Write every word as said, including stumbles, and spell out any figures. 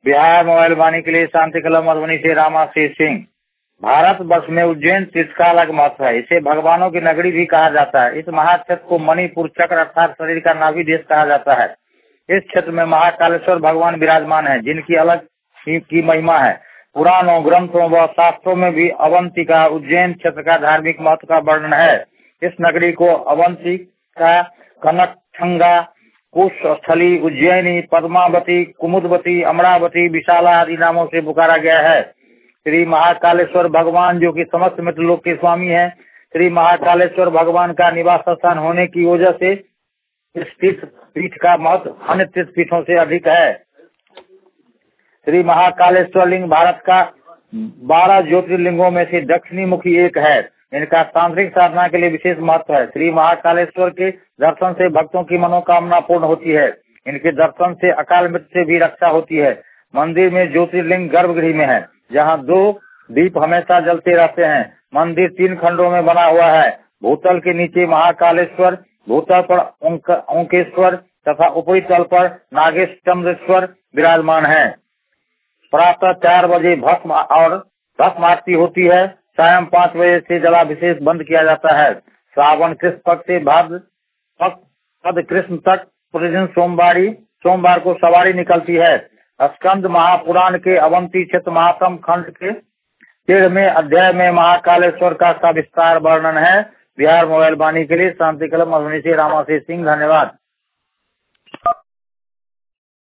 Bihar mobile वाणी के लिए शांति कलम मधुबनी से रामाशीष सिंह। भारत वर्ष में उज्जैन तीर्थ का अलग महत्व है। इसे भगवानों की नगरी भी कहा जाता है। इस महाक्षेत्र को मणिपुर चक्र अर्थात शरीर का नाभि देश कहा जाता है। इस क्षेत्र में महाकालेश्वर भगवान विराजमान है, जिनकी अलग की महिमा है। पुराणों, ग्रंथों व शास्त्रों में भी अवंतिका उज्जैन क्षेत्र का धार्मिक महत्व का वर्णन है। इस नगरी को अवंतिका, कनकठंगा, कुशस्थली, उज्जैनी, पद्मावती, कुमुदवती, अमरावती, विशाला आदि नामों से पुकारा गया है। श्री महाकालेश्वर भगवान, जो कि समस्त मृतलोक के स्वामी हैं, श्री महाकालेश्वर भगवान का निवास स्थान होने की वजह से इस तीर्थ पीठ का महत्व अन्य तीर्थ पीठों से अधिक है। श्री महाकालेश्वर लिंग भारत का बारह ज्योतिर्लिंगों में से दक्षिणी मुखी एक है। इनका तांत्रिक साधना के लिए विशेष महत्व है। श्री महाकालेश्वर के दर्शन से भक्तों की मनोकामना पूर्ण होती है। इनके दर्शन से अकाल मृत्यु से भी रक्षा होती है। मंदिर में ज्योतिर्लिंग गर्भगृह में है, जहां दो दीप हमेशा जलते रहते हैं। मंदिर तीन खंडों में बना हुआ है। भूतल के नीचे महाकालेश्वर, भूतल पर ओंकेश्वर तथा ऊपरी तल पर नागेश्वरेश्वर विराजमान है। प्रातः चार बजे भस्म और भस्म आरती होती है। सायं पाँच बजे से जलाभिषेक बंद किया जाता है। श्रावण कृष्ण पक्ष से भाद्र पद कृष्ण तक प्रतिदिन सोमवारी सोमवार को सवारी निकलती है। स्कंद महापुराण के अवंती क्षेत्र महात्म खंड के तेरहवें अध्याय में महाकालेश्वर का सविस्तार वर्णन है। बिहार मोबाइल वाणी के लिए शांति कलम मधुबनी से रामाशीष सिंह। धन्यवाद।